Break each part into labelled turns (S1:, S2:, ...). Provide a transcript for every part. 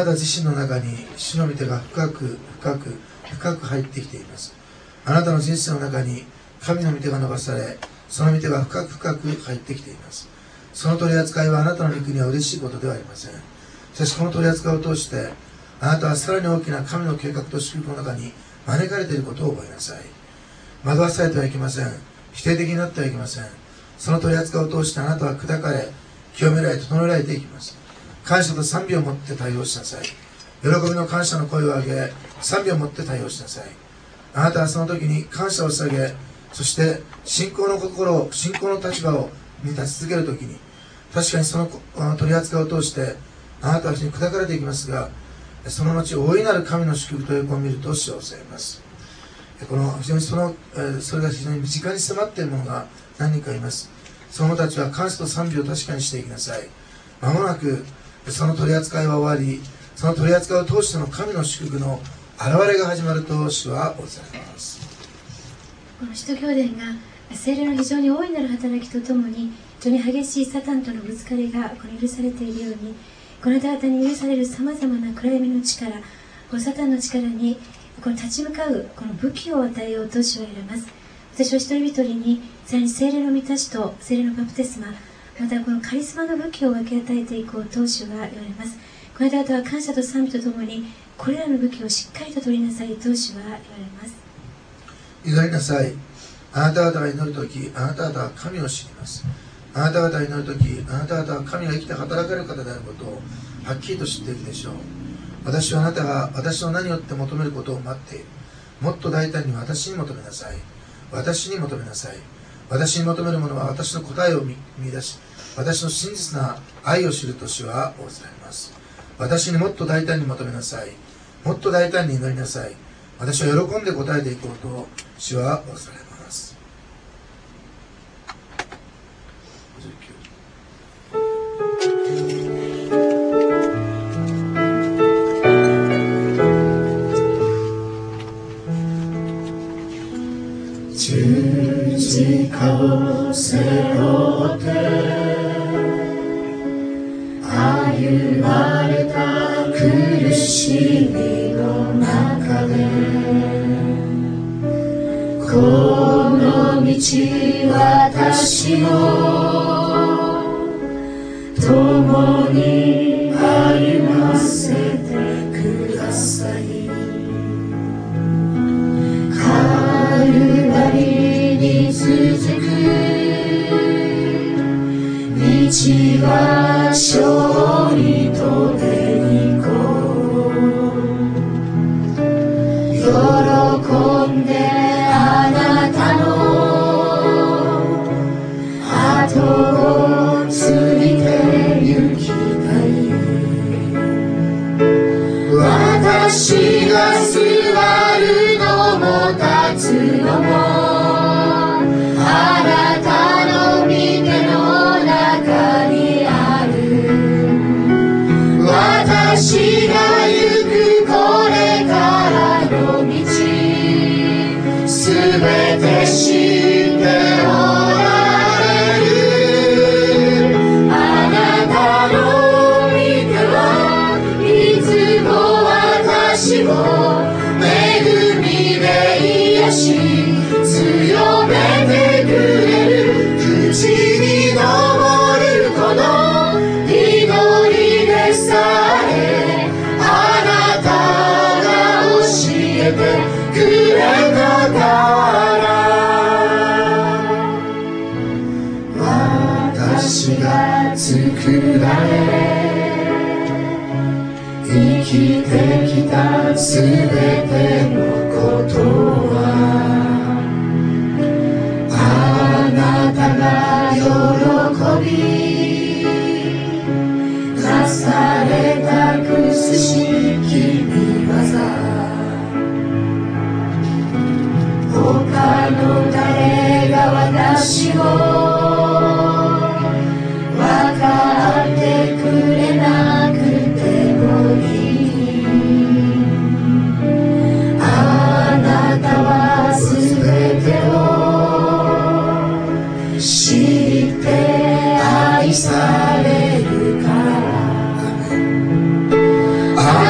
S1: た自身の中に主の御手が深く入ってきています。あなたの人生の中に神の御手が伸ばされ、その御手が深く入ってきています。その取り扱いはあなたの肉には嬉しいことではありません。しかしこの取り扱いを通してあなたはさらに大きな神の計画と祝福の中に招かれていることを覚えなさい。惑わされてはいけません。否定的になってはいけません。その取り扱いを通してあなたは砕かれ、清められ、整えられていきます。感謝と賛美を持って対応しなさい。喜びの感謝の声を上げ、賛美を持って対応しなさい。あなたはその時に感謝を捧げ、そして信仰の心、信仰の立場に立ち続ける時に、確かにその取り扱いを通してあなたは非常に砕かれていきますが、その後大いなる神の祝福というを見ると幸せます。この非常にそれが非常に身近に迫っているものが何人かいます。その者たちは感謝と賛美を確かにしていきなさい。まもなくその取り扱いは終わり、その取り扱いを通しての神の祝福の現れが始まると主はおっしゃいます。
S2: この使徒行伝が聖霊の非常に大いなる働きとともに非常に激しいサタンとのぶつかりが許されているように、この方々に許されるさまざまな暗闇の力、サタンの力に立ち向かうこの武器を与えようと主は選びます。私は一人一人にさらに聖霊の満たしと聖霊のバプテスマ、またこのカリスマの武器を分け与えていこうと主は言われます。この方々は感謝と賛美とともにこれらの武器をしっかりと取りなさいと主は言われます。
S1: 祈りなさい。あなた方が祈るとき、あなた方は神を知ります。あなた方が祈るとき、あなた方は神が生きて働かれる方であることをはっきりと知っているでしょう。私はあなたが私の名によって求めることを待っている。もっと大胆に私に求めなさい。私に求めなさい。私に求めるものは私の答えを見出し、私の真実な愛を知ると主は仰せられます。私にもっと大胆に求めなさい。もっと大胆に祈りなさい。私は喜んで答えていこうと主は仰せられます。
S3: 十字架を背負って歩まれた苦しみの中で、この道私も共に歩ませてください。カルバリに続く道は勝利と栄光、喜んであなたの後をついて行きたい。私が座るのも立つのもあなたの御手の中にある。私が行くこれからの道、すべて知っておられる。あなたの御手はいつも私を恵みで癒し強めてくれる。口に昇るこの祈りでさえあなたが教えてくれたから、私が作られ生きてきたすべてのことはあなたが喜びなされたくすしき見業、他の誰が私を分かってくれなくてもいい。あなたはすべてを知って愛されるから、あ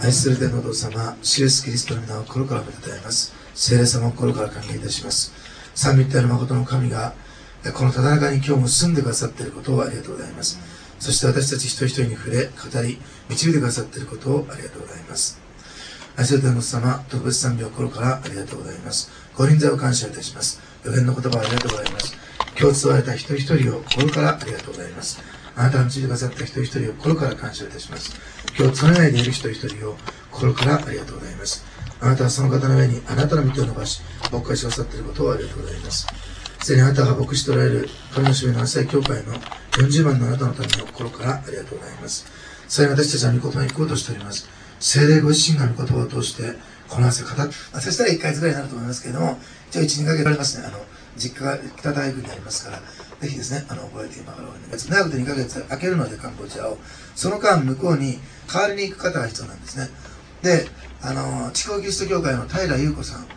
S1: 愛する天のお父様、主イエスキリストの皆を心から褒めたたえます。聖霊様を心から歓迎いたします。三位一体の誠の神がこのただ中に今日も住んでくださっていることをありがとうございます。そして私たち一人一人に触れ、語り、導いてくださっていることをありがとうございます。愛する天のお父様、特別賛美を心からありがとうございます。ご臨在を感謝いたします。予言の言葉をありがとうございます。今日伝われた一人一人を心からありがとうございます。あなたが導いてくださった一人一人を心から感謝いたします。今日伝えないでいる一人一人を心からありがとうございます。あなたはその方の上にあなたの御手を伸ばし、牧会してくださっていることをありがとうございます。すでにあなたが牧師とおられる神の主の朝日教会の40万のあなたのために心からありがとうございます。さらに私たちは御言葉に行こうとしております。聖霊ご自身が御言葉を通してこの朝語って、そしたら1ヶ月ぐらいになると思いますけれども、一応1、2ヶ月ありますね。実家が北大学にありますから、ぜひですね、覚えて今からお願いします。長くて2ヶ月空けるので、カンボジアを。その間、向こうに代わりに行く方が必要なんですね。で、地方キリスト教会の平優子さん、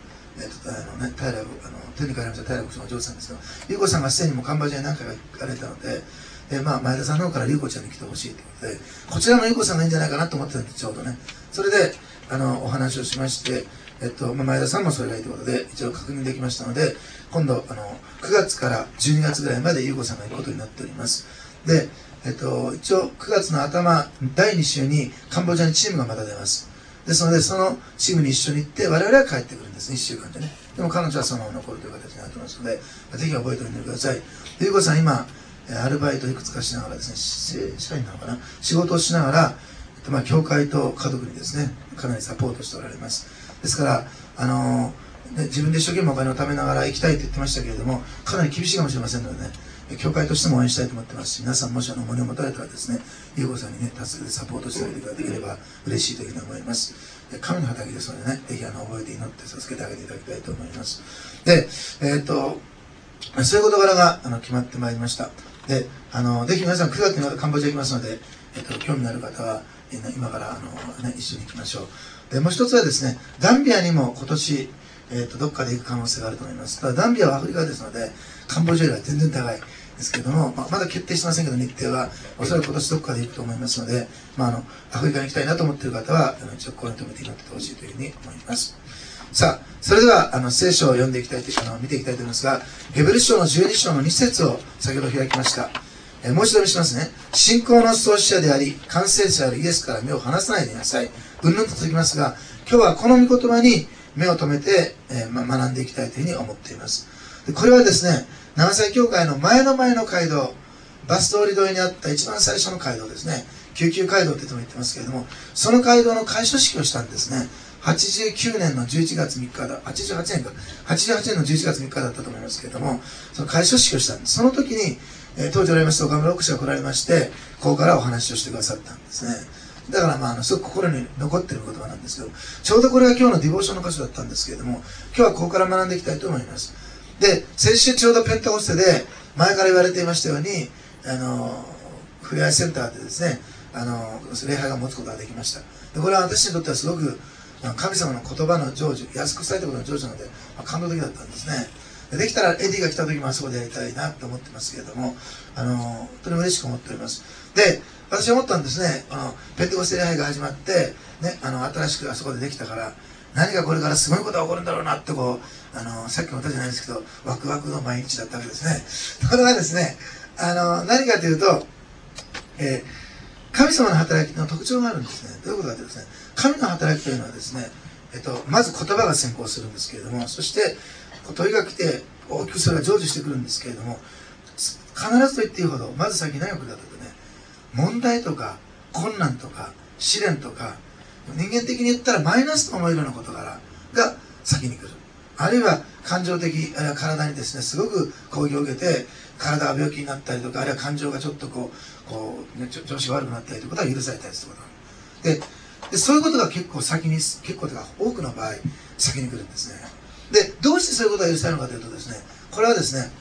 S1: 天に帰られました平子さんのお嬢さんですけど、優子さんがすでにもカンボジアに何回か行かれたので、前田さんの方から優子ちゃんに来てほしいということで、こちらの優子さんがいいんじゃないかなと思ってたんです、ちょうどね。それで、お話をしまして、前田さんもそれがいいということで、一応確認できましたので、今度、9月から12月ぐらいまで優子さんが行くことになっております。で、一応9月の頭、第2週にカンボジアにチームがまた出ます。ですので、そのチームに一緒に行って、我々は帰ってくるんですね、1週間でね。でも彼女はそのまま残るという形になってますので、ぜひ覚えておいてください。優子さん、今、アルバイトいくつかしながらですね、社員なのかな、仕事をしながら、教会と家族にですね、かなりサポートしておられます。ですから、自分で一生懸命お金を貯めながら行きたいと言ってましたけれども、かなり厳しいかもしれませんのでね、教会としても応援したいと思ってますし、皆さんもし重荷を持たれたらですね、優子さんにね、助けてサポートしてあげていただければ嬉しいというふうに思います。神の畑ですのでね、ぜひ覚えて祈って助けてあげていただきたいと思います。で、そういう事柄が決まってまいりました。で、ぜひ皆さん9月にカンボジア行きますので、興味のある方は、今から一緒に行きましょう。で、もう一つはですね、ダンビアにも今年、どっかで行く可能性があると思います。ただ、ダンビアはアフリカですので、カンボジアよりは全然高いですけれども、まだ決定してませんけど、日程は、おそらく今年どっかで行くと思いますので、アフリカに行きたいなと思っている方は、一応心に留めて祈ってほしいというふうに思います。さあ、それでは、聖書を読んでいきたいと見ていきたいと思いますが、ヘブル書の12章の2節を先ほど開きました。もう一度見しますね。信仰の創始者であり、完成者であるイエスから目を離さないでいなさい。うんぬんと続きますが、今日はこの御言葉に目を留めて、学んでいきたいというふうに思っています。でこれはですね、長崎教会の前の街道、バス通り沿いにあった一番最初の街道ですね。救急街道って言ってますけれども、その街道の開所式をしたんですね。89年の11月3日だ、88年の11月3日だったと思いますけれども、その開所式をしたんです。その時に、当時おられました岡村牧師が来られまして、ここからお話をしてくださったんですね。だからすごく心に残っている言葉なんですけど、ちょうどこれが今日のディボーションの箇所だったんですけれども、今日はここから学んでいきたいと思います。で、先週ちょうどペンタコステで、前から言われていましたように、ふれあいセンターでですね、礼拝が持つことができました。で、これは私にとってはすごく、神様の言葉の成就、安く伝えたことの成就なので、感動的だったんですね。できたらエディが来た時もあそこでやりたいなと思ってますけれども、本当に嬉しく思っております。で、私は思ったんですね、ペンテコステ礼拝が始まって、ね、新しくあそこでできたから、何かこれからすごいことが起こるんだろうなってさっきも言ったじゃないですけど、ワクワクの毎日だったわけですね。これはですね、何かというと、神様の働きの特徴があるんですね。どういうことかというとですね、神の働きというのはですね、まず言葉が先行するんですけれども、そして問いが来て大きくそれが成就してくるんですけれども、必ずと言っていいほどまず先に何が来るかというとね、問題とか困難とか試練とか、人間的に言ったらマイナスと思えるような事柄が先に来る。あるいは感情的、あるいは体にですね、すごく攻撃を受けて体が病気になったりとか、あるいは感情がちょっと調子が悪くなったりということが許されたりすることで、そういうことが結構多くの場合先に来るんですね。で、どうしてそういうことが許されるのかというとですね、これはですね、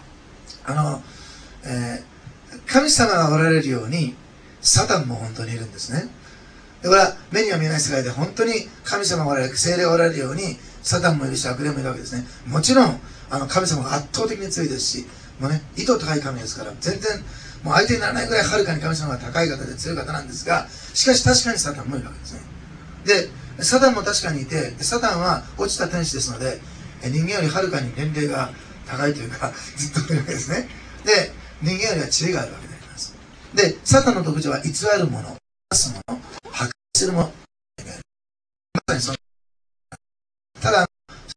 S1: 神様がおられるようにサタンも本当にいるんですね。で、これは目には見えない世界で本当に神様がおられる、聖霊がおられるようにサタンもいるし悪霊もいるわけですね。もちろん神様が圧倒的に強いですし、もうね、意図高い神ですから、全然もう相手にならないぐらいはるかに神様が高い方で強い方なんですが、しかし確かにサタンもいるわけですね。で、 サタンも確かにいて、サタンは落ちた天使ですので、人間よりはるかに年齢が高いというか、ずっといるわけですね。で、人間よりは知恵があるわけであります。で、サタンの特徴は偽るもの、騙すもの、破壊するもの。まさにその、ただ、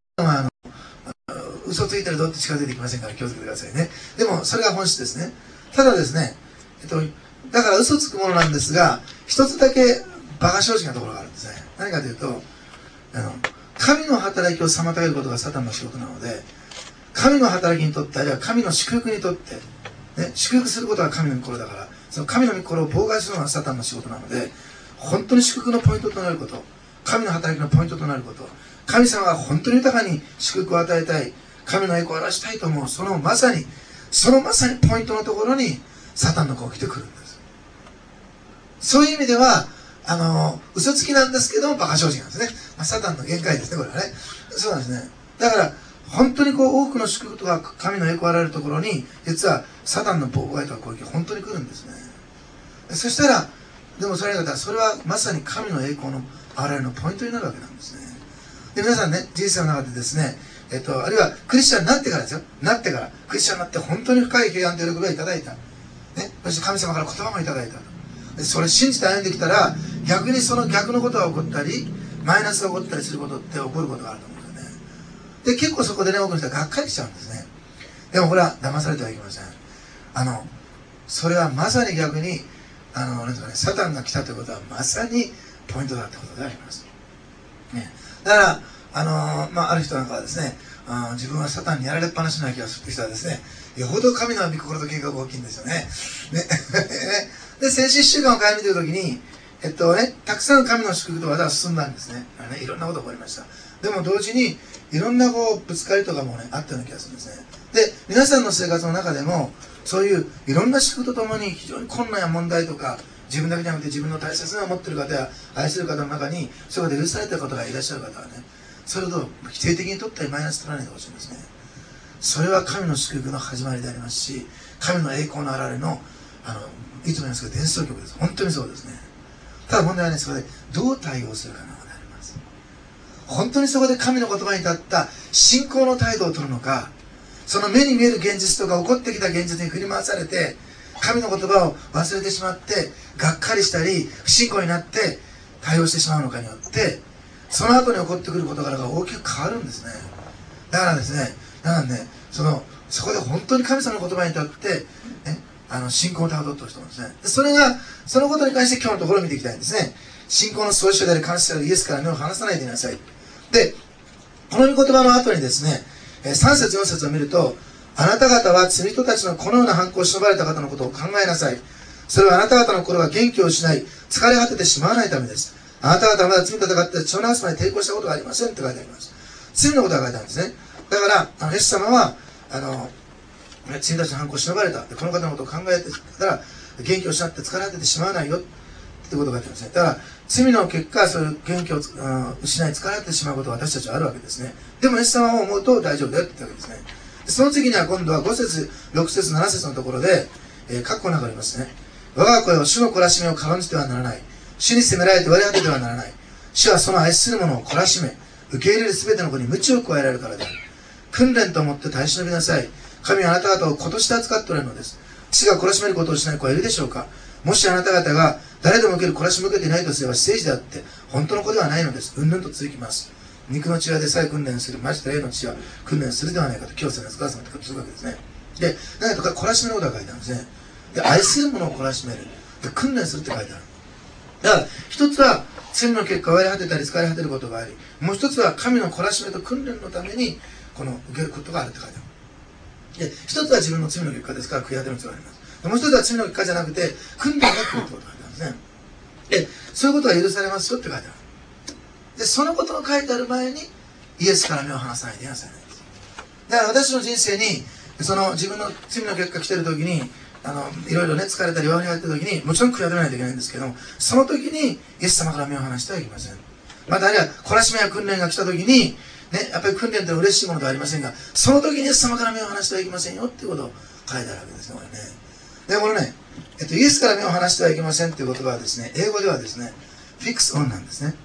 S1: 嘘ついてるとって近づいてきませんから気をつけてくださいね。でも、それが本質ですね。ただですね、だから嘘つくものなんですが、一つだけ馬鹿正直なところがあるんですね。何かというと、神の働きを妨げることがサタンの仕事なので、神の働きにとって、あるいは神の祝福にとって、ね、祝福することが神の御心だから、その神の御心を妨害するのがサタンの仕事なので、本当に祝福のポイントとなること、神の働きのポイントとなること、神様が本当に豊かに祝福を与えたい、神の栄光を表したいと思う、そのまさにポイントのところにサタンの子が来てくるんです。そういう意味では、嘘つきなんですけども、馬鹿正直なんですね。サタンの限界ですね、これはね。そうなんですね。だから、本当に多くの祝福とか神の栄光を現れるところに、実はサタンの妨害とか攻撃が本当に来るんですね。そしたら、でもそれはまさに神の栄光の現れのポイントになるわけなんですね。で、皆さんね、人生の中でですね、あるいはクリスチャンになってからですよ。クリスチャンになって本当に深い平安と喜びをいただいた。ね。そして神様から言葉もいただいた。で、それ信じて歩んできたら、逆にその逆のことが起こったり、マイナスが起こったりすることって起こることがあると思うんですよね。で、結構そこでね、多くの人はがっかりしちゃうんですね。でもこれは騙されてはいけません。それはまさに逆に、なんですかね、サタンが来たということはまさにポイントだってことであります。ね。だから、ある人なんかはですね、自分はサタンにやられっぱなしな気がする人はですね、よほど神の御心と計画が大きいんですよね。ね。で、先週1週間を顧みているときに、たくさん神の祝福と技が進んだんですね。いろんなことが起こりました。でも同時に、いろんなぶつかりとかもね、あったような気がするんですね。で、皆さんの生活の中でも、そういういろんな祝福とともに非常に困難や問題とか、自分だけじゃなくて自分の大切な思っている方や愛する方の中に、そこで許された方がいらっしゃる方はね、それと否定的に取ったりマイナス取らないでほしいんですね。それは神の祝福の始まりでありますし、神の栄光の現れの、いつも言いますけど、伝送曲です。本当にそうですね。ただ問題はね、そこでどう対応するかなとなります。本当にそこで神の言葉に立った信仰の態度を取るのか、その目に見える現実とか起こってきた現実に振り回されて、神の言葉を忘れてしまって、がっかりしたり、不信仰になって対応してしまうのかによって、その後に起こってくる事柄が大きく変わるんですね。だからですね、そこで本当に神様の言葉に立って、ね、信仰をたどっている人なんですね。でそのことに関して今日のところを見ていきたいんですね。信仰の創始者である監視者であるイエスから目を離さないでいなさい。で、この御言葉の後にですね、3節4節を見ると、あなた方は罪人たちのこのような犯行を忍ばれた方のことを考えなさい。それはあなた方の心が元気を失い、疲れ果ててしまわないためです。あなた方はまだ罪と戦って血を流すまで抵抗したことがありませんって書いてあります。罪のことが書いてあるんですね。だから、イエス様は、罪たちの犯行を忍ばれた。この方のことを考えてたら、元気を失って疲れ果ててしまわないよってことが書いてあるんですね。だから、罪の結果、そういう元気を失い、疲れ果ててしまうことが私たちはあるわけですね。でも、イエス様を思うと大丈夫だよって言ったわけですね。その次には今度は5節、6節、7節のところで、括弧の中にありますね。我が声を主の懲らしめを軽んじてはならない。主に責められて割り当ててはならない。主はその愛する者を懲らしめ、受け入れるすべての子に鞭を加えられるからである。訓練と思って耐え忍びなさい。神はあなた方を今年で扱っておられるのです。父が懲らしめることをしない子はいるでしょうか。もしあなた方が誰でも受ける懲らしめを受けていないとすれば不誠実であって、本当の子ではないのです。うんぬんと続きます。肉の血はでさえ訓練する。まして霊の血は訓練するではないかと、今日せなつかさんってするわけですね。で、何とか懲らしめのことが書いてあるんですね。で、愛する者を懲らしめる。で、訓練するって書いてある。だから、一つは罪の結果を割り果てたり疲れ果てることがあり、もう一つは神の懲らしめと訓練のために受けることがあるって書いてある。で、一つは自分の罪の結果ですから悔い果ての必要があります。でもう一つは罪の結果じゃなくて訓練が来るってことが書いてあるんですね。で、そういうことが許されますよって書いてある。で、そのことが書いてある前にイエスから目を離さないでいなさいなんです。だから私の人生に自分の罪の結果来てる時にいろいろね、疲れたり弱りがってる時に、もちろん悔い改めないといけないんですけども、その時にイエス様から目を離してはいけません。またあるいは懲らしめや訓練が来た時に、ね、やっぱり訓練って嬉しいものではありませんが、その時にイエス様から目を離してはいけませんよっていうことを書いてあるわけですね、これね。で、これね、イエスから目を離してはいけませんっていう言葉はですね、英語ではですね、fix on なんですね。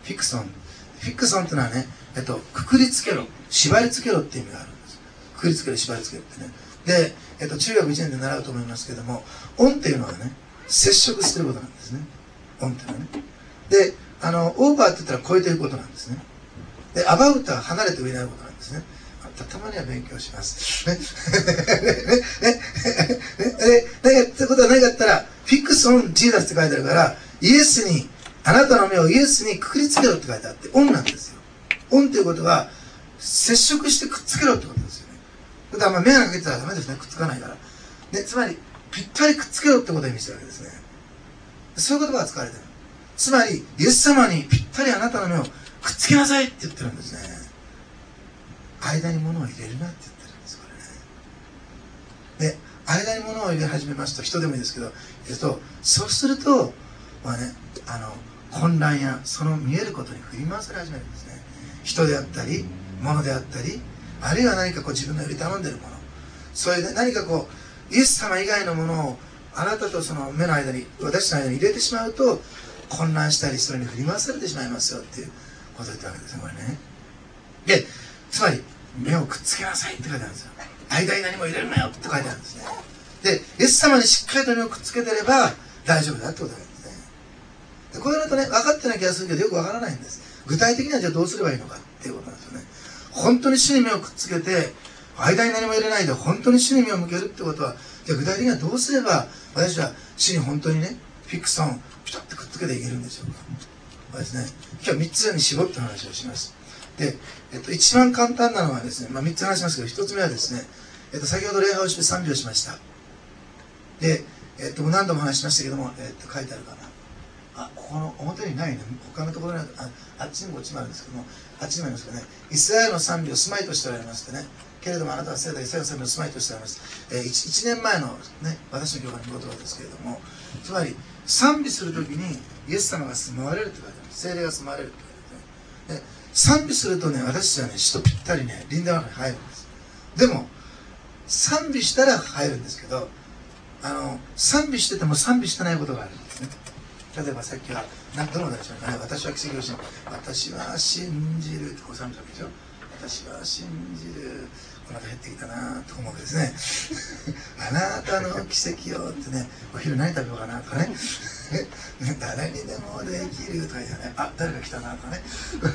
S1: フィクソンってのはね、くくりつけろ、縛りつけろって意味があるんです。くくりつける、縛りつけるってね。で、中学1年で習うと思いますけども、オンっていうのはね、接触することなんですね。オンっていうのはね。で、オーバーって言ったら超えていくことなんですね。で、アバウトは離れて上になることなんですね。たまには勉強します。ね。ってことは何かって言ったら、フィクスオンジーザスって書いてあるから、イエスに、あなたの目をイエスにくくりつけろって書いてあって、オンなんですよ。オンっていうことは、接触してくっつけろってことですよね。だから目がかけてたらダメですね。くっつかないから。で、つまり、ぴったりくっつけろってことを意味してるわけですね。そういう言葉が使われてる。つまり、イエス様にぴったりあなたの目をくっつけなさいって言ってるんですね。間に物を入れるなって言ってるんです、これね。で、間に物を入れ始めますと、人でもいいですけど、そうすると、まあね、混乱やその見えることに振り回され始めるんですね。人であったり、物であったり、あるいは何かこう自分のより頼んでいるもの。それで何かこう、イエス様以外のものをあなたとその目の間に、私の間に入れてしまうと、混乱したり、それに振り回されてしまいますよっていうことを言ったわけですね、これね。で、つまり、目をくっつけなさいって書いてあるんですよ。間に何も入れるなよって書いてあるんですね。で、イエス様にしっかりと目をくっつけてれば大丈夫だってことなんですね。でこういうのとね、分かってない気がするけどよく分からないんです。具体的にはじゃあどうすればいいのかっていうことなんですよね。本当に主に目をくっつけて、間に何も入れないで本当に主に目を向けるってことは、じゃあ具体的にはどうすれば私は主に本当にね、フィクソンピタッとくっつけていけるんでしょうか。これですね、今日3つに絞って話をします。で、一番簡単なのはですね、3つ話しますけど、1つ目はですね、先ほど礼拝をして賛美をしました。で、何度も話しましたけども、書いてあるかな。ここの表にないね。他のところにあっちにもこっちもあるんですけども、あっちにもありますけどね、イスラエルの賛美を住まいとしておられましてね、けれどもあなたは聖なるイスラエルの賛美を住まいとしておられます。1年前のね、私の教会の言葉ですけれども、つまり、賛美するときにイエス様が住まわれるって書いてある。聖霊が住まわれるって書いてある。で賛美するとね、私たちはね、主とぴったりね、臨在の中に入るんです。でも、賛美したら入るんですけど、賛美してても賛美してないことがあるんですね。例えばさっきは、どの歌でしょうかね、私は奇跡を信じる。私は信じるってこう賛美するわけでしょ。私は信じる。お腹減ってきたなと思うわけですね。あなたの奇跡をってね、お昼何食べようかなとかね。誰にでもできるとか言ってね、誰が来たなとかね。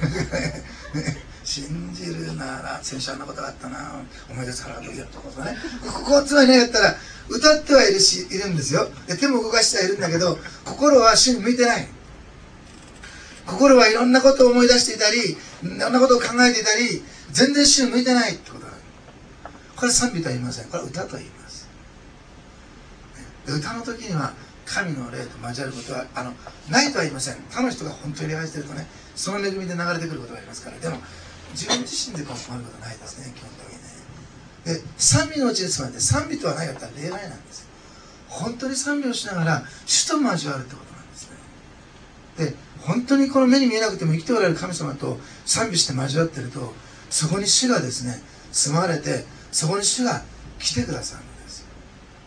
S1: 信じるなら、先週あんなことがあったな、思い出すからというとかね。ここはつまり何やったら、歌ってはいるし、いるんですよ。で手も動かしてはいるんだけど、心は主に向いてない。心はいろんなことを思い出していたり、いろんなことを考えていたり、全然主に向いてないってことがある。これ賛美とは言いません。これは歌と言います。で歌の時には神の霊と交わることはないとは言いません。他の人が本当に礼拝してるとね、その恵みで流れてくることがありますから。でも自分自身で困ることはないですね、基本的にね。で、賛美のうちですので、賛美とは何かと言ったら礼拝なんですよ。本当に賛美をしながら主と交わるってことなんですね。で、本当にこの目に見えなくても生きておられる神様と賛美して交わっていると、そこに主がですね、住まわれて、そこに主が来てくださるんですよ。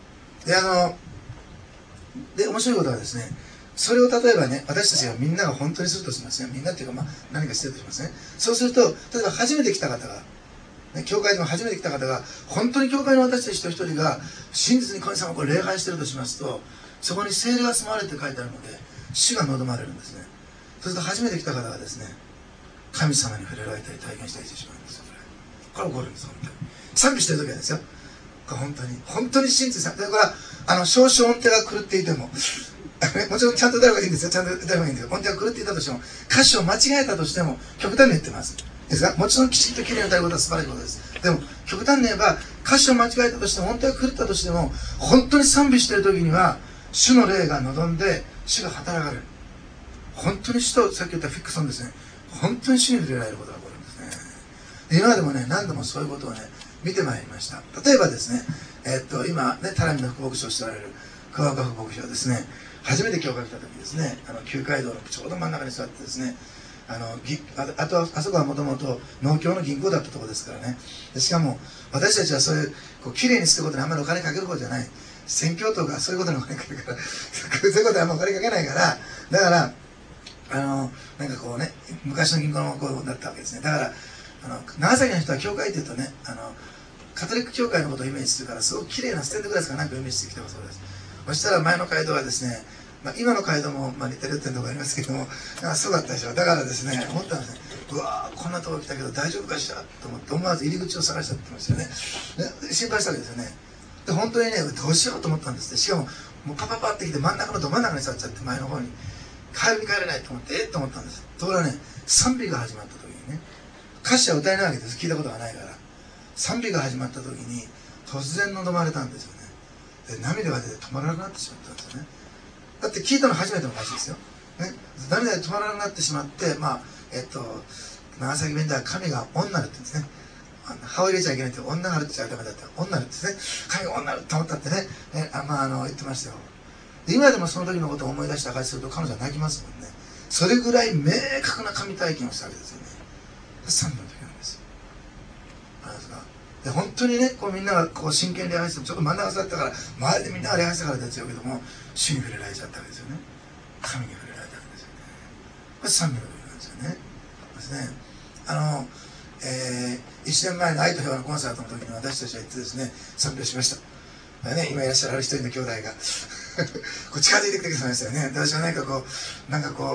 S1: で、面白いことはですね、それを例えばね、私たちがみんなが本当にするとしますね。みんなっていうか、何かしてるとしますね。そうすると、例えば初めて来た方が、ね、教会でも初めて来た方が、本当に教会の私たち一人一人が真実に神様を礼拝してるとしますと、そこに聖霊が住まわれて書いてあるので、主が望まれるんですね。そうすると初めて来た方がですね、神様に触れられたり体験したりしてしまうんですよ。これ起こるんです、本当に。賛美してる時はですよ。本当に真実さ。だから、少々音程が狂っていても、もちろんちゃんと歌えばいいんですよ。ちゃんと歌えばいいんですよ。音程が狂っていたとしても、歌詞を間違えたとしても、極端に言ってます。ですが、もちろんきちんときれいに歌うことは素晴らしいことです。でも、極端に言えば、歌詞を間違えたとしても、音程が狂ったとしても、本当に賛美している時には、主の霊が望んで、主が働かれる。本当に主と、さっき言ったフィクソンですね。本当に主に触れられることが起こるんですね。で今までもね、何度もそういうことをね、見てまいりました。例えばですね、今ね、タラミの副牧師をしておられる桑岡副牧師はですね、初めて教会に来た時ですね、旧街道のちょうど真ん中に座ってですね、あそこはもともと農協の銀行だったところですからね。でしかも私たちはそういうきれいにすることにあんまりお金かけることじゃない。宣教とかそういうことにお金かけるからそういうことにあんまりお金かけないから、だからなんかこうね、昔の銀行の子だったわけですね。だから長崎の人は教会っていうとね、カトリック教会のことをイメージするから、すごく綺麗なステンドグラスかなんかイメージしてきたそうです。そしたら前の街道はですね、今の街道も似てるっていうところありますけども、そうだったでしょ。だからですね、思ったんですね。うわー、こんなところ来たけど大丈夫かしらと思って、思わず入り口を探しちゃってましたよね。で心配したわけですよね。で本当にね、どうしようと思ったんですって。しかももうパパパってきて真ん中のど真ん中に座っちゃって、前の方に帰れないと思ってと思ったんです。ところがね、賛美が始まった時にね、歌詞は歌えないわけです。聞いたことがないから。賛美が始まった時に突然望まれたんですよね。で涙が出て止まらなくなってしまったんですよね。だって聞いたの初めての歌詞ですよ、ね、涙で止まらなくなってしまって、長崎弁では神が女なるって言うんですね。歯を入れちゃいけないって、女なるって言っちゃダメだって、女なるってですね、神が女なるって思ったってね、言ってましたよ。で今でもその時のことを思い出して証しすると彼女は泣きますもんね。それぐらい明確な神体験をしたわけですよね。賛美の時なんですよ。で本当にね、こうみんながこう真剣に礼拝しても、ちょっと真ん中座ったから周りでみんなが礼拝したからですよけども、主に触れられちゃったわけですよね。神に触れられたわけですよね。これ賛美の時なんですよね。ですね、1年前の愛と平和のコンサートの時に私たちは行ってですね、賛美をしました。今いらっしゃる一人の兄弟がこう近づいてきてくれましたよね。私はなんかこう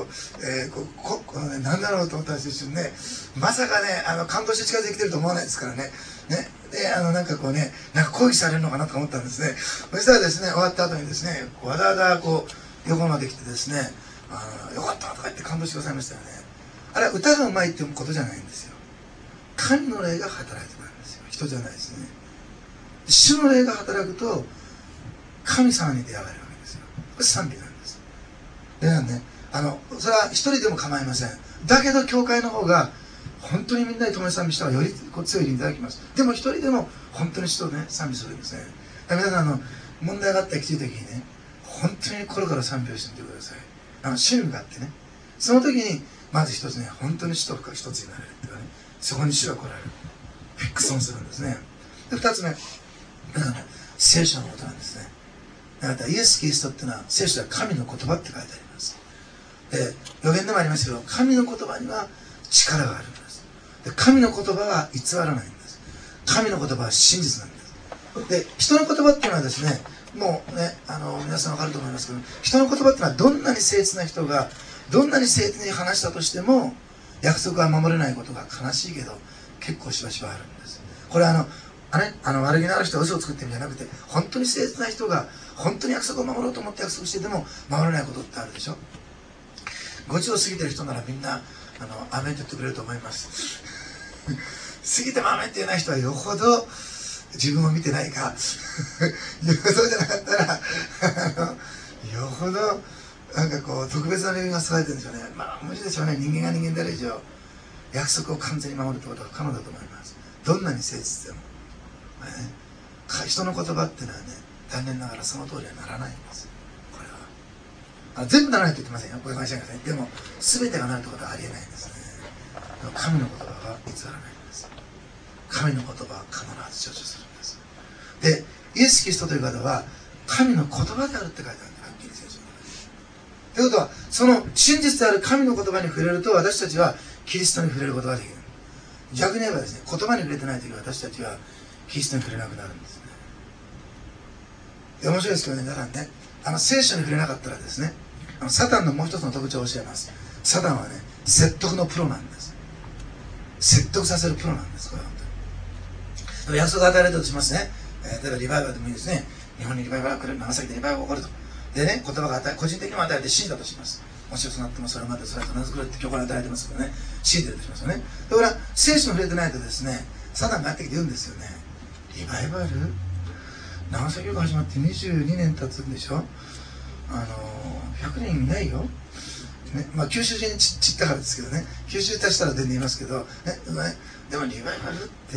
S1: 何だろうと思ったんですよ、一瞬ね。まさかね、感動して近づいてきてると思わないですからね。で、なんかこうね、なんか抗議されるのかなと思ったんですね。そしたらですね、終わった後にですね、わざわざこう横まで来てですね、よかったとか言って感動してくださいましたよね。あれは歌がうまいっていうことじゃないんですよ。神の霊が働いてくるんですよ。人じゃないですね。主の霊が働くと神様に出会えるわけですよ。これ賛美なんです。でね、それは一人でも構いません。だけど教会の方が本当にみんなで共に賛美した方がより強いいただきます。でも一人でも本当に主とね賛美するんですね。皆さん問題があったりきつい時にね、本当に心から賛美をしてみてください。主に向かってね、その時にまず一つね、本当に主と一つになれるっていうかね、そこに主が来られる、フィックスオンするんですね。で二つ目、聖書のことなんですね。だからイエス・キリストっていうのは聖書では神の言葉って書いてあります。で予言でもありますけど、神の言葉には力があるんです。で神の言葉は偽らないんです。神の言葉は真実なんです。で人の言葉っていうのはですね、もうね、皆さん分かると思いますけど、人の言葉っていうのはどんなに誠実な人がどんなに誠実に話したとしても約束は守れないことが悲しいけど結構しばしばあるんです。これは悪気のある人は嘘を作ってるんじゃなくて、本当に誠実な人が本当に約束を守ろうと思って約束してでも守れないことってあるでしょ。50を過ぎてる人ならみんなアメンって言ってくれると思います過ぎてもアメンって言えない人はよほど自分を見てないかそうじゃなかったらよほどなんかこう特別な恵みが使われてるんでしょうね。無理でしょうね。人間が人間である以上約束を完全に守るってことは可能だと思います。どんなに誠実でも、人の言葉っていうのはね、残念ながらその通りはならないんです。これは全部ならないと言ってませんよ、ご安心ください。でも全てがなるってことはありえないんですね。神の言葉は偽らないんです。神の言葉は必ず成就するんです。でイエス・キリストという方は神の言葉であるって書いてあるんです。はっきり聖書の中で。ということは、その真実である神の言葉に触れると私たちはキリストに触れることができる。逆に言えばですね、言葉に触れてないとき私たちはキリストに触れなくなるんですね。面白いですけどね、だからね、聖書に触れなかったらですね、サタンのもう一つの特徴を教えます。サタンはね、説得のプロなんです。説得させるプロなんです。これは本当に約束が与えられたとしますね。例えばリバイバルでもいいですね。日本にリバイバルが来る、長崎でリバイバルが起こると。でね、言葉が個人的にも与えて信じたとします。もしそうなってもそれまでそれは必ず来るって教会に与えてますからね、信じてるとしますよね。だから聖書に触れてないとですね、サタンがやってきて言うんですよね。リバイバル、長崎教会始まって22年経つんでしょ。100人いないよ、ね、九州人に散ったからですけどね、九州足したら全然言いますけど、ね、でもリバイバルって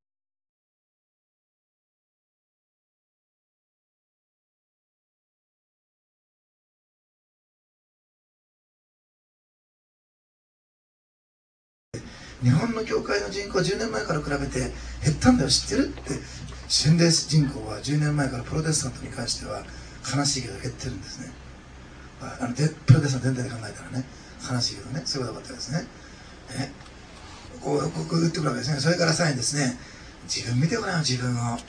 S1: 日本の教会の人口10年前から比べて減ったんだよ、知ってるって。巡礼人口は10年前からプロテスタントに関しては悲しいけど減ってるんですね。プロテスタント全体で考えたらね、 悲しいけどね、そういうことばっかりですね。こう言ってくるわけですね。それからさらにですね、自分見てごらん、自分を。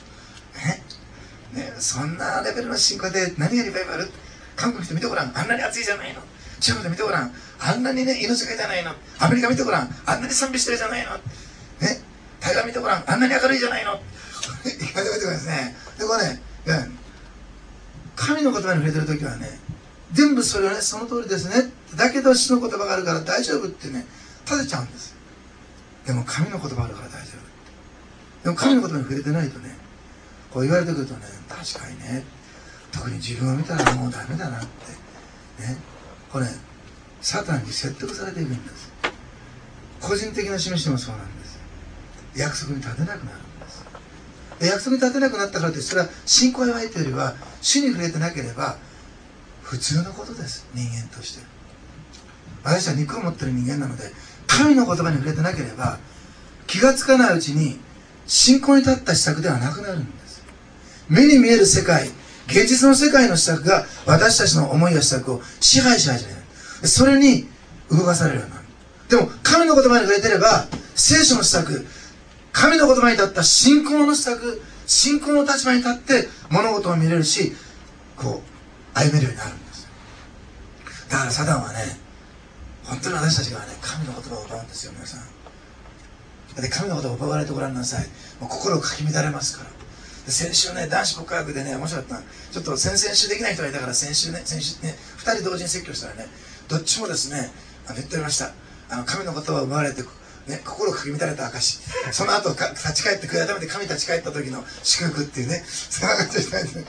S1: そんなレベルの信仰で何がリバイバル？韓国の人見てごらん、あんなに熱いじゃないの。中国で見てごらん、あんなにね、命がいじゃないの。アメリカ見てごらん、あんなに賛美してるじゃないの。台湾見てごらん、あんなに明るいじゃないの。言ってくるんですね。で、これね、神の言葉に触れてるときはね、全部それはね、その通りですね。だけど主の言葉があるから大丈夫ってね、立てちゃうんです。でも神の言葉があるから大丈夫。でも神の言葉に触れてないとね、こう言われてくるとね、確かにね、特に自分を見たらもうダメだなってね、これサタンに説得されていくんです。個人的な示しもそうなんです。約束に立てなくなるんです。で、約束に立てなくなったからってそれは信仰や湧いてよりは主に触れてなければ普通のことです。人間として私は肉を持ってる人間なので、神の言葉に触れてなければ気がつかないうちに信仰に立った施策ではなくなるんです。目に見える世界、現実の世界の施策が私たちの思いや施策を支配し始める。それに動かされるようになる。でも神の言葉に触れてれば聖書の施策、神の言葉に立った信仰の施策、信仰の立場に立って物事を見れるし、こう歩めるようになるんです。だからサタンはね、本当に私たちがね、神の言葉を奪うんですよ。皆さんで、神の言葉を奪われてごらんなさい。もう心をかき乱れますから。で、先週ね、男子告白でね、面白かったの。ちょっと先々週できない人がいたから、先週ね、2人同時に説教したらね、どっちもですね、言っておりました。神の言葉を奪われて、ね、心をかき乱れた証。その後立ち返って悔い改めて神立ち返った時の祝福っていうね、そんな感じでしたいですね。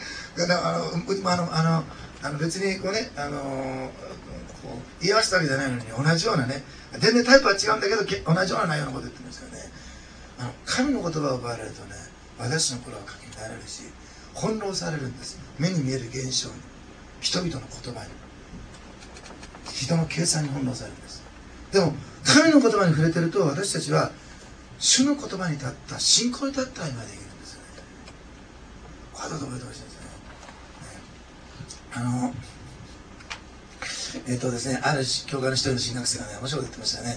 S1: 別にこうね、こう言い合わせたわけじゃないのに同じようなね、全然タイプは違うんだけど同じような内容のこと言ってますよね。神の言葉を奪われるとね、私の心はかき乱れるし翻弄されるんです。目に見える現象に、人々の言葉に、人の計算に翻弄されるんです。でも神の言葉に触れてると、私たちは主の言葉に立った信仰に立った歩みができるんですよね。これだと覚えてほしいですね。ですね、ある教会の一人の神学生がね、面白いこと言ってましたね。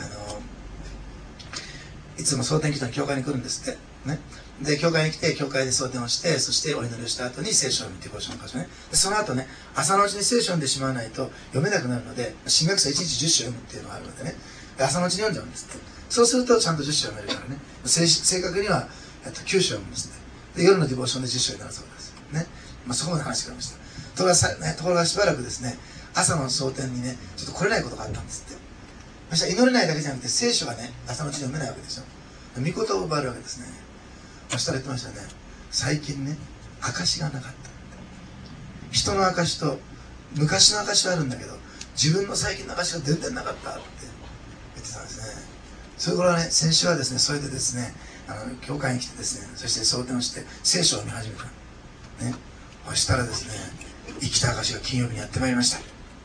S1: いつも蒼天祈祷に教会に来るんですってね。で、教会に来て、教会で蒼天をして、そしてお祈りをした後に聖書を見て、聖書の箇所ね。で、その後ね、朝のうちに聖書を読んでしまわないと読めなくなるので、神学生1日10章読むっていうのがあるのでね、で朝のうちに読んじゃうんですって。そうするとちゃんと10章読めるからね、正確には9章読むんですね。で、夜のディボーションで10章になるそうですね。そこまで話がありました。ところがしばらくですね、朝の蒼天にね、ちょっと来れないことがあったんですって。そしたら祈れないだけじゃなくて、聖書がね、朝のうちに読めないわけでしょ。御言葉を奪われるわけですね。そしたら言ってましたね、最近ね、証がなかった。人の証と昔の証はあるんだけど、自分の最近の証が全然なかったって言ってたんですね。それからね、先週はですね、それでですね、教会に来てですね、そして蒼天をして聖書を見始めた。ね、そしたらですね、生きた証が金曜日にやってまいりました。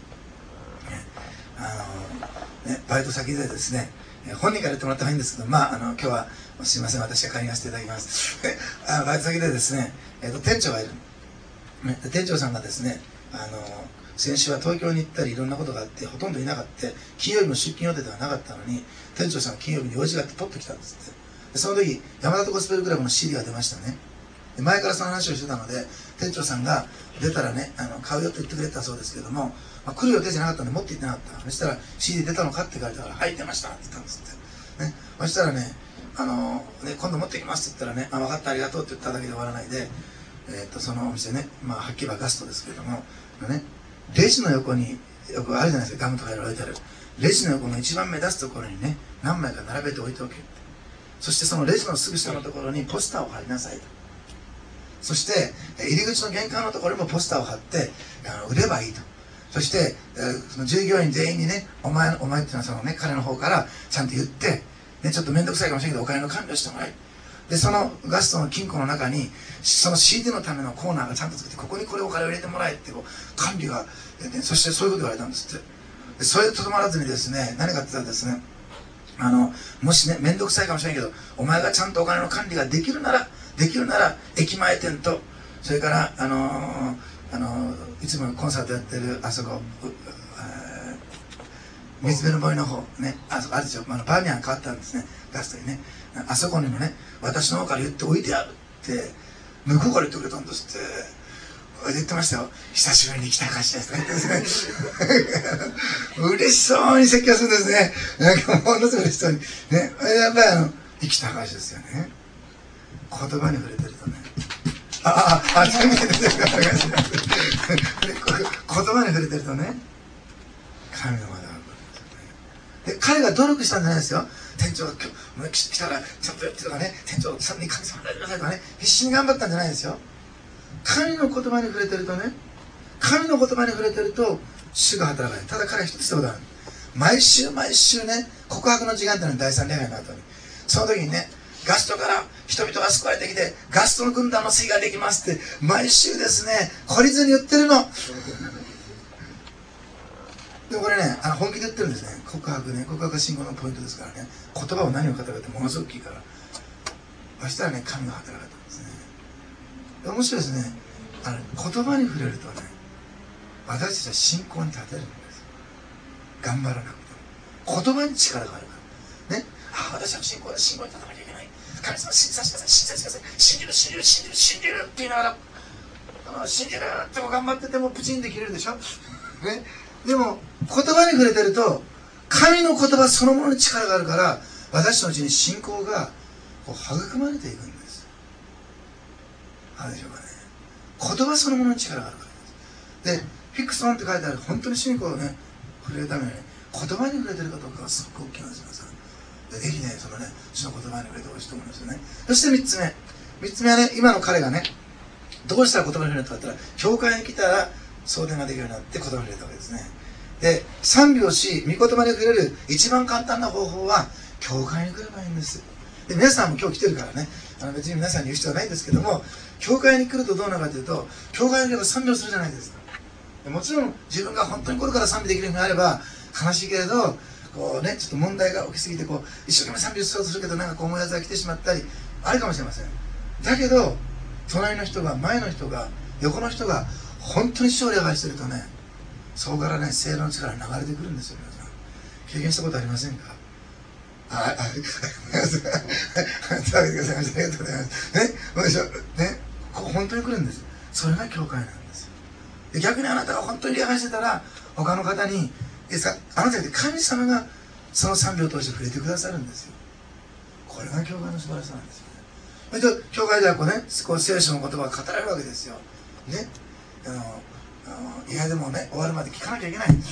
S1: バイト先でですね、本人から言ってもらった方がいいんですけど、今日はすいません、私が借りさせていただきます。バイト先でですね、店長がいる。店長さんがですね、先週は東京に行ったりいろんなことがあってほとんどいなかった。金曜日の出勤予定ではなかったのに、店長さんが金曜日に用事があって取ってきたんですって。でその時、山里ゴスペルクラブの CD が出ましたね。で前からその話をしてたので、店長さんが出たらね、買うよと言ってくれたそうですけども、来る予定じゃなかったんで持って行ってなかった。そしたら CD 出たのかって言われたから、はい、出ましたって言ったんですって。ね、そしたらね、今度持ってきますって言ったらね、分かった、ありがとうって言っただけで終わらないで、そのお店ね、はっきり言えばガストですけれども、ね、レジの横によくあるじゃないですか、ガムとかいろいろ置いてある。レジの横の一番目立つところにね、何枚か並べて置いておけ。そしてそのレジのすぐ下のところにポスターを貼りなさいと。そして入り口の玄関のところにもポスターを貼って売ればいいと。そしてその従業員全員にね、お前っていうのはそのね、彼の方からちゃんと言って、ね、ちょっと面倒くさいかもしれないけどお金の管理をしてもらえ。で、そのガストの金庫の中にその CD のためのコーナーがちゃんと作って、ここにこれお金を入れてもらえってこう管理が、ね、そしてそういうこと言われたんですって。でそれでとどまらずにですね、何かって言ったらですね、もしね、面倒くさいかもしれないけど、お前がちゃんとお金の管理ができるなら駅前店と、それからいつもコンサートやってるあそこ、 水辺の森の方ね、あるでしょ、バーミヤン変わったんですね、ガストにね。あそこにもね、私の方から言っておいてやるって向こうから言ってくれたんですって言ってましたよ。久しぶりに来た証ですとか言ってですね嬉しそうに説教するんですね。なんかものすごい嬉しそうにね。やっぱり生きた証ですよね。言葉に触れてるとね、全部出てるから言葉に触れてるとね、神の前でで、彼が努力したんじゃないですよ。店長が今日来たらちゃんとやってとかね、店長さんに神様になりなさいとかね、必死に頑張ったんじゃないですよ。神の言葉に触れてるとね、神の言葉に触れてると主が働かない。ただ彼は一つしたことある。毎週ね、告白の時間っていうのは第三礼拝の後に、その時にね、ガストから人々が救われてきて、ガストの軍団の水ができますって毎週ですね、懲りずに言ってるの。でもこれね、本気で言ってるんですね。告白は信仰のポイントですからね。言葉を何を語るかってものすごく大きいから。そしたらね、神が働かれたんですね。で面白いですね。言葉に触れるとね、私たちは信仰に立てるんです。頑張らなくても。言葉に力があるから。ね。私は信仰に立たなきゃいけない。神様信じさせてください。信じさせてください。信じるって言いながら、信じるって頑張っててもプチンで切れるでしょ。ね。でも言葉に触れてると神の言葉そのものに力があるから、私のうちに信仰がこう育まれていくんです。あるでしょうかね。言葉そのものに力があるからです。でフィクソンって書いてある本当に信仰をね触れるために、言葉に触れてるかどうかがすごく大きいんですよ。でぜひね、そのね、主の言葉に触れてほしいと思いますよね。そして3つ目はね、今の彼がね、どうしたら言葉に触れたかって言ったら、教会に来たら送電ができるようになって言葉に触れたわけですね。で、賛美をし、御言葉に触れる一番簡単な方法は、教会に来ればいいんです。で、皆さんも今日来てるからね、別に皆さんに言う必要はないんですけども、教会に来るとどうなるかというと、教会に来れば賛美をするじゃないですか。でもちろん自分が本当にこれから賛美できるようになれば悲しいけれど、こうね、ちょっと問題が起きすぎてこう一生懸命賛美をしようとするけど、なんかこう思い出が来てしまったりあるかもしれません。だけど隣の人が、前の人が、横の人が本当に主を礼拝してるとね、そこからね、聖霊の力が流れてくるんですよ。皆さん経験したことありませんか？食べてください。ありがとうございますね。ここ本当に来るんです。それが教会なんですよ。で逆にあなたが本当に礼拝してたら、他の方にあなたに神様がその賛美を通して触れてくださるんですよ。これが教会の素晴らしさなんですよね。教会ではこう聖書の言葉が語られるわけですよ。ね。いやでもね、終わるまで聞かなきゃいけない。ね。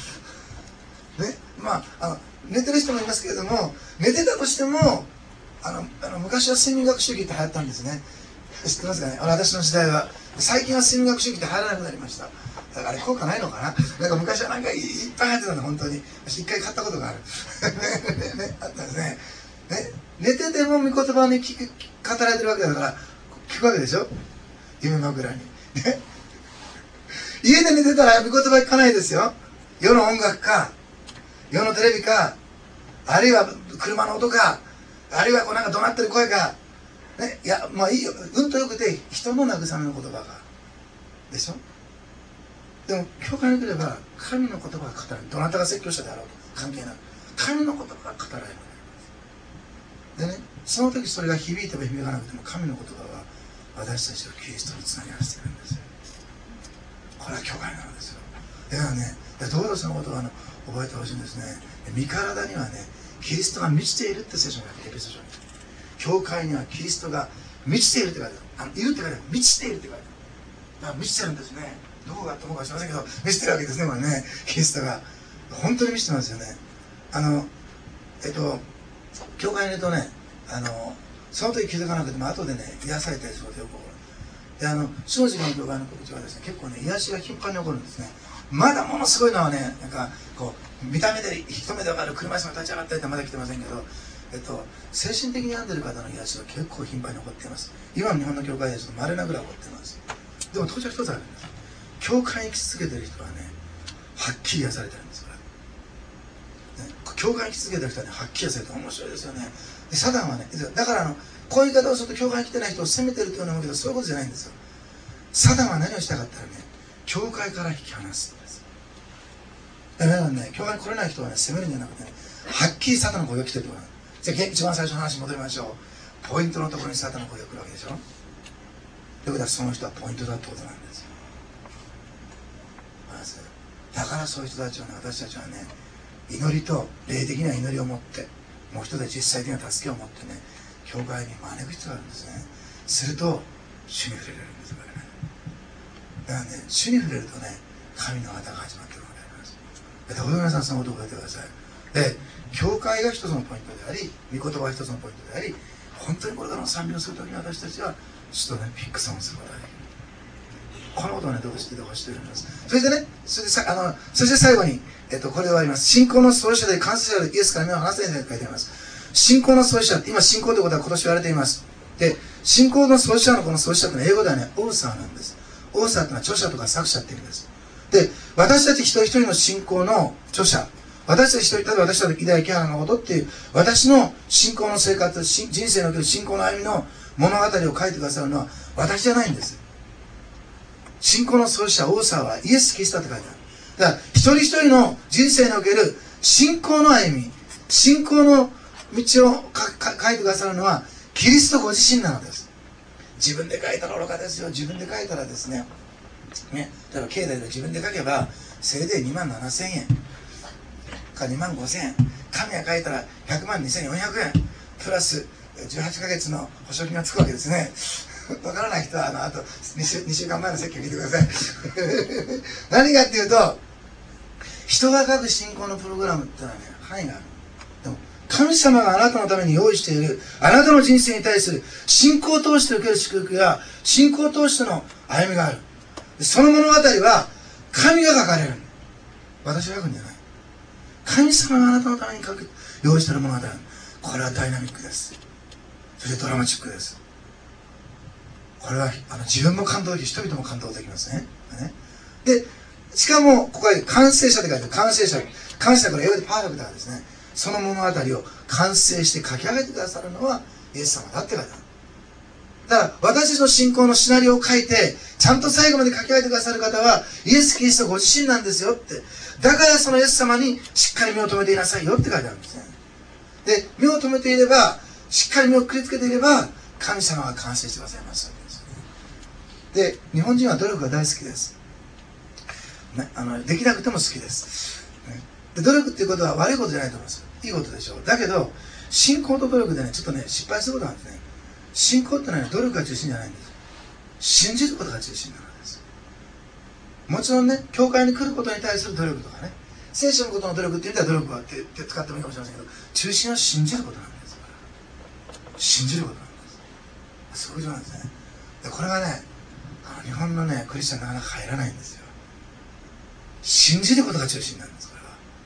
S1: 寝てる人もいますけれども、寝てたとしても、昔は睡眠学主義って流行ったんですね。知ってますかね。私の時代は。最近は睡眠学主義って流行らなくなりました。だからあれ効果ないのかな。なんか昔はなんかいっぱい流行ってたんだ、本当に。私一回買ったことがある。ね、あったんですね。寝てても御言葉に語られてるわけだから、聞くわけでしょ。夢枕に。ね。家で寝てたら御言葉聞かないですよ。世の音楽か、世のテレビか、あるいは車の音か、あるいはこうなんか怒鳴ってる声か、ね、いや、まあいいよ、うんとよくて人の慰めの言葉がでしょ。でも教会に来れば神の言葉が語られる。どなたが説教者であろうと関係ない。神の言葉が語られるのでね、その時それが響いても響かなくても、神の言葉は私たちをキリストにつなぎ合わせてくるんですよ。これは教会なんですよ。だからね、どうぞそのことを覚えてほしいんですね。身体にはね、キリストが満ちているって聖書に書いて、エペソ書に。教会にはキリストが満ちているって書いてある。いるって書いてある。満ちているって書いてある。だから満ちてるんですね。どこがと思うか知りませんけど、満ちてるわけですね、これね。キリストが。本当に満ちてますよね。教会にいるとね、その時気づかなくても、後でね、癒されたりすることよく起こる。で、正直の教会の告知はですね、結構ね、癒しが頻繁に起こるんですね。まだものすごいのはね、なんか、こう、見た目で、一目で分かる車椅子が立ち上がったりってまだ来てませんけど、精神的に病んでる方の癒しは結構頻繁に起こっています。今の日本の教会でちょっと稀なぐらい起こっています。でも、当時は一つあるんです。教会に来続けてる人はね、はっきり癒されてるんです、これ。ね、教会に来続けてる人はね、はっきり癒されて面白いですよね。で、サタンはね、だからこういう言い方をすると教会に来てない人を責めてるというような思うけど、そういうことじゃないんですよ。サタンは何をしたかったらね、教会から引き離すんです。 だからね、教会に来れない人はね、責めるんじゃなくてね、はっきりサタンの声が来てるところ。じゃあ一番最初の話に戻りましょう。ポイントのところにサタンの声が来るわけでしょ。ということはその人はポイントだってことなんですよ。まずだからそういう人たちはね、私たちはね、祈りと霊的な祈りを持って、もう一つで実際的な助けを持ってね、教会に招く必要があるんですね。すると主に触れられるんです。これね、だからね、主に触れるとね、神の技が始まってくるのであります。どうぞ皆さんそのことを覚えてください。で、教会が一つのポイントであり、御言葉が一つのポイントであり、本当にこれからの賛美をするときに私たちは主とね、ピックソンをすることができる。このことをね、どうかしてほしいと思います。そしてね、そして最後に、これをあります。信仰の創始者で完成者でイエスから目を離せないと書いてあります。信仰の創始者、今信仰ということは今年言われています。で、信仰の創始者のこの創始者というのは英語ではね、オーサーなんです。オーサーというのは著者とか作者っていう意味です。で、私たち一人一人の信仰の著者、私たち一人、例えば私たちの偉大木原のことっていう、私の信仰の生活、人生における信仰の歩みの物語を書いてくださるのは私じゃないんです。信仰の創始者、オーサーはイエス・キリストって書いてある。だから一人一人の人生における信仰の歩み、信仰の道を書いてくださるのはキリストご自身なのです。自分で書いたら愚かですよ。自分で書いたらですね、例えば境内で自分で書けばせいで27,000円か25,000円、神が書いたら10,2400円プラス18ヶ月の保証金がつくわけですね。わからない人はあと2週間前の説教を聞いてください。何かっていうと、人が書く信仰のプログラムってのはね、範囲がある。でも神様があなたのために用意しているあなたの人生に対する信仰を通して受ける祝福や信仰を通しての歩みがある。その物語は神が書かれる。私が書くんじゃない。神様があなたのために用意している物語。これはダイナミックです。そしてドラマチックです。これは自分も感動でき、人々も感動できますね。で、しかもここに完成者って書いてある。完成者これ英語でパーフェクトなんですね。その物語を完成して書き上げてくださるのはイエス様だって書いてある。だから私たちの信仰のシナリオを書いてちゃんと最後まで書き上げてくださる方はイエス・キリストご自身なんですよって。だからそのイエス様にしっかり目を留めていなさいよって書いてあるんですね。で、目を留めていれば、しっかり目をくりつけていれば神様が完成してくださいます。で、日本人は努力が大好きです、ね、できなくても好きです、ね、で努力っていうことは悪いことじゃないと思います。いいことでしょう。だけど信仰と努力でね、ちょっとね失敗することなんですね。信仰ってのは、ね、努力が中心じゃないんです。信じることが中心なのです。もちろんね、教会に来ることに対する努力とかね、聖書のことの努力って言ったら努力はって使ってもいいかもしれませんけど、中心は信じることなんです。信じることなんです。そういうことなんですね。でこれがね、日本のねクリスチャンなかなか入らないんですよ。信じることが中心なんです。こ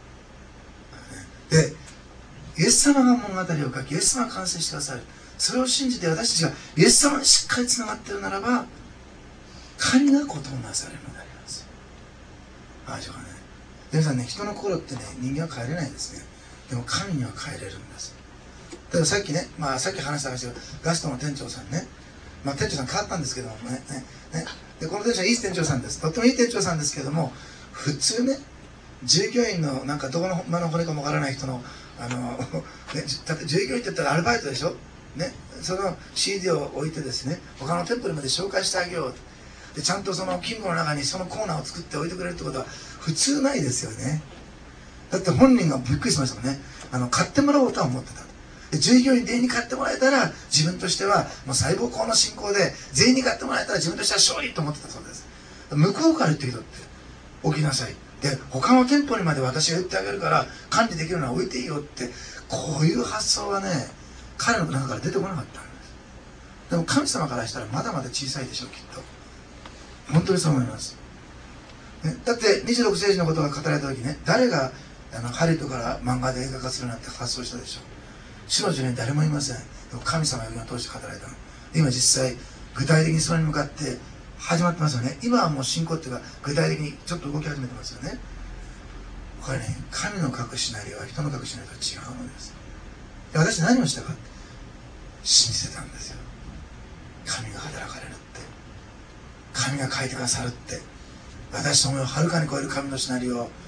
S1: れはで、イエス様が物語を書き、イエス様が完成してくださる。それを信じて私たちがイエス様にしっかりつながっているならば、神がことをなされるのであります。でもね、皆さんね、人の心ってね、人間は変えれないんですね。でも神には変えれるんです。だからさっきね、さっき話した話がガストの店長さんね、店長さん変わったんですけどもね、でこの店長はいい店長さんです。とってもいい店長さんですけども、普通ね、従業員のなんかどこの馬の骨かもわからない人の従業員って言ったらアルバイトでしょ、ね、その CD を置いてですね、他の店舗にまで紹介してあげようで、ちゃんとその金庫の中にそのコーナーを作って置いてくれるってことは普通ないですよね。だって本人がびっくりしましたもんね。買ってもらおうとは思ってた。で従業員全員に買ってもらえたら自分としてはもう細胞校の進行で全員に買ってもらえたら自分としては勝利と思ってたそうです。向こうから言ってきたって、置きなさい。で他の店舗にまで私が言ってあげるから管理できるのは置いていいよって、こういう発想はね、彼の中から出てこなかったんです。でも神様からしたらまだまだ小さいでしょう、きっと。本当にそう思います、ね、だって26世紀のことが語られた時ね、誰がハリウッドから漫画で映画化するなんて発想したでしょう。主の授業に誰もいません。でも神様が通して語られたの。今実際具体的にそれに向かって始まってますよね。今はもう信仰っていうか具体的にちょっと動き始めてますよね。これね、神の書くシナリオは人の書くシナリオと違うのです。で私何をしたか、信じてたんですよ。神が働かれるって、神が書いてくださるって、私の思いをはるかに超える神のシナリオを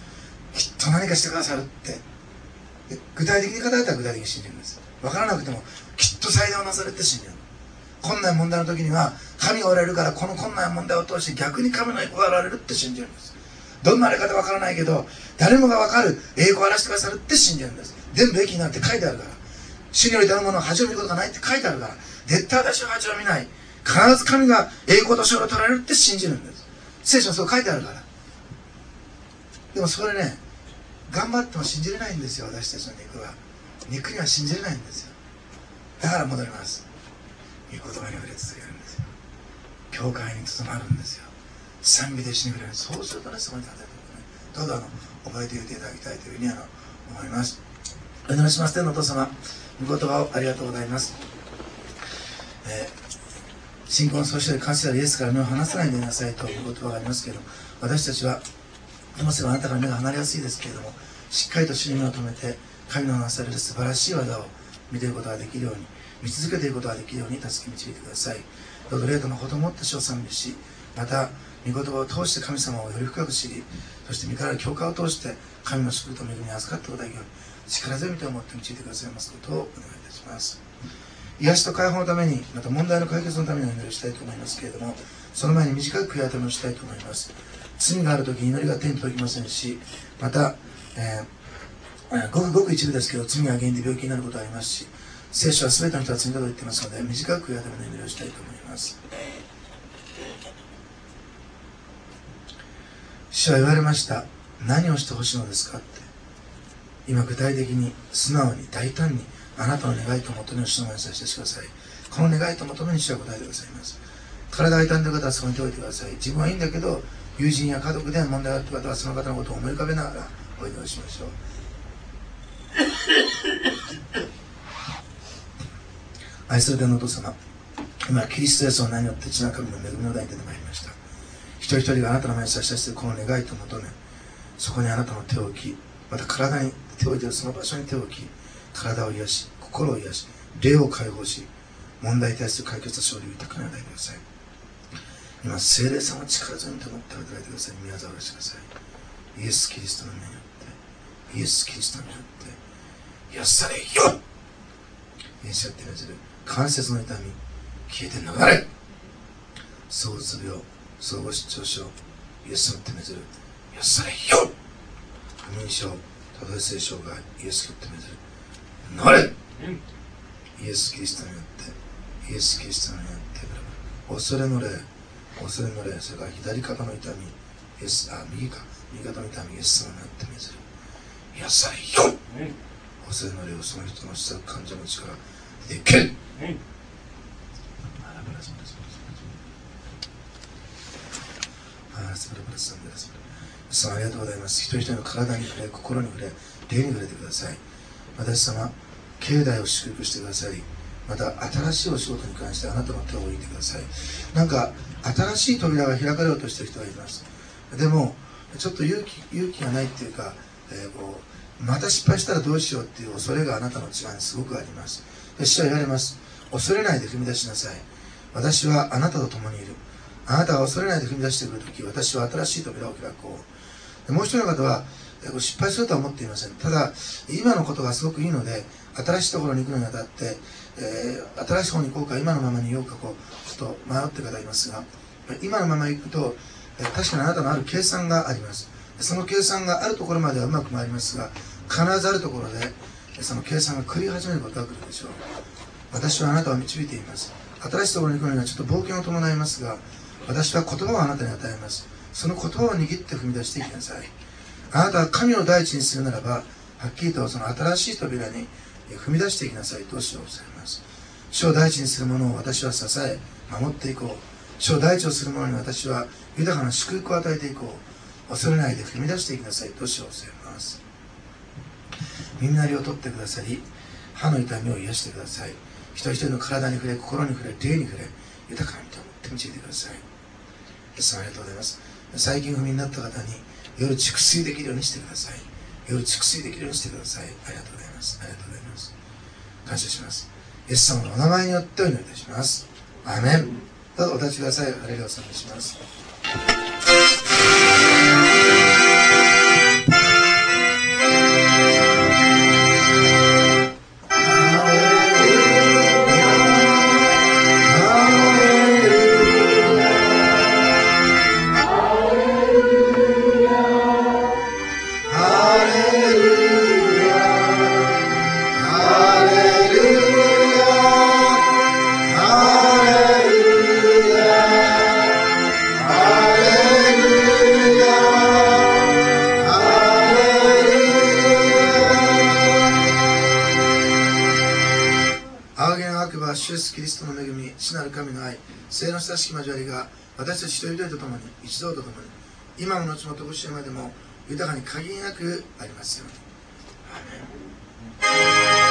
S1: きっと何かしてくださるって、具体的に語られたら具体的に信じるんです。分からなくてもきっと最大をなされて信じる。困難問題の時には神がおられるから、この困難問題を通して逆に神の栄光がおられるって信じるんです。どんなあり方分からないけど誰もが分かる栄光を表してくださるって信じるんです。全部益になって書いてあるから、主により頼むものを恥を見ることがないって書いてあるから、絶対私は恥を見ない、必ず神が栄光と勝利を取られるって信じるんです。聖書はそう書いてあるから。でもそれね、頑張っても信じれないんですよ。私たちの肉には信じれないんですよ。だから戻ります。御言葉に触れ続けるんですよ。教会にとどまるんですよ。賛美で死に触れる。そうするとね、そこに立てるとね、どうぞ覚えておいていただきたいというふうに思います。お祈りします。天のお父様、御言葉をありがとうございます。信仰の創始者で神であるイエスから目を離さないでいなさいという言葉がありますけれども、私たちはともすればあなたから目が離れやすいですけれども、しっかりと主に目を留めて神のなされる素晴らしい技を見ていることができるように、見続けていくことができるように助け導いてください。どうぞ霊とのことをもって主を賛美し、また御言葉を通して神様をより深く知り、そして御から教会を通して神の祝福と恵みに預かっていただけるように、力強い手を持って導いてくださいますことをお願いいたします。癒しと解放のために、また問題の解決のためにお祈りしたいと思いますけれども、その前に短く悔い改めをしたいと思います。罪があるとき祈りが手に届きませんし、また、ごくごく一部ですけど罪が原因で病気になることがありますし、聖書は全ての人は罪だと言っていますので、短く悔い改めの祈りをしたいと思います。主は言われました。何をしてほしいのですかって。今具体的に素直に大胆にあなたの願いと求めを主の前にさせてください。この願いと求めに主は答えてくださいます。体が痛んでいる方はそこに手を置いてください。自分はいいんだけど友人や家族で問題がある方はその方のことを思い浮かべながらお祈りしましょう。愛する天のお父様、今キリストイエスの名によって血の神の恵みの台に出てまいりました。一人一人があなたの前に差し出しているこの願いと求め、そこにあなたの手を置き、また体に手を置いているその場所に手を置き、体を癒し、心を癒し、霊を解放し、問題に対する解決と勝利を豊かに与えてください。今、聖霊様の力強いにと思って働いてください。宮沢をしてください。イエス・キリストの名によって、イエス・キリストの名によって、癒されよ。イエスやってみせる関節の痛み、消えて流れ。躁うつ病、総合失調症、イエスの手めずる、癒されよ。不眠症、多動性障害、イエスの手めずる、流れ。イエス・キリストによって、イエス・キリストによって、恐れの霊、恐れの霊、それから左肩の痛み、右肩の痛み、イエス様によってめずる、癒されよ。恐れの霊をその人の施策患者の力でいけ。ありがとうございます。一人一人の体に触れ、心に触れ、霊に触れてください。私様、境内を祝福してください。また新しいお仕事に関してあなたの手を置いてください。なんか新しい扉が開かれようとしている人がいます。でもちょっと勇気がないっていうか、また失敗したらどうしようっていう恐れがあなたの内側にすごくあります。主は言われます。恐れないで踏み出しなさい。私はあなたと共にいる。あなたが恐れないで踏み出してくるとき、私は新しい扉を開こう。もう一人の方は失敗するとは思っていません。ただ今のことがすごくいいので、新しいところに行くのにあたって、新しい方に行こうか今のままにいようかちょっと迷っている方いますが、今のまま行くと確かにあなたのある計算があります。その計算があるところまではうまく回りますが、必ずあるところでその計算が繰り始めることが来るでしょう。私はあなたを導いています。新しいところに行くのにはちょっと冒険を伴いますが、私は言葉をあなたに与えます。その言葉を握って踏み出していきなさい。あなたは神を第一にするならば、はっきりとその新しい扉に踏み出していきなさいと主はおっしゃいます。主を第一にするものを私は支え守っていこう。主を第一をするものに私は豊かな祝福を与えていこう。恐れないで踏み出していきなさいと主はおっしゃいます。耳鳴りを取ってくださり、歯の痛みを癒してください。一人一人の体に触れ、心に触れ、霊に触れ、豊かな御手を持って導いてください。イエス様ありがとうございます。最近不眠になった方に夜蓄水できるようにしてください。夜蓄水できるようにしてください。ありがとうございます。ありがとうございます。感謝します。イエス様のお名前によってお祈りいたします。アーメン。どうぞお立ちください。ハレルヤを賛美します。 ス・キリストの恵み、父なる神の愛、聖の親しき交わりが私たち一人一人と共に、一同と共に、今も後もとこしえまでも豊かに限りなくありますように。アーメン。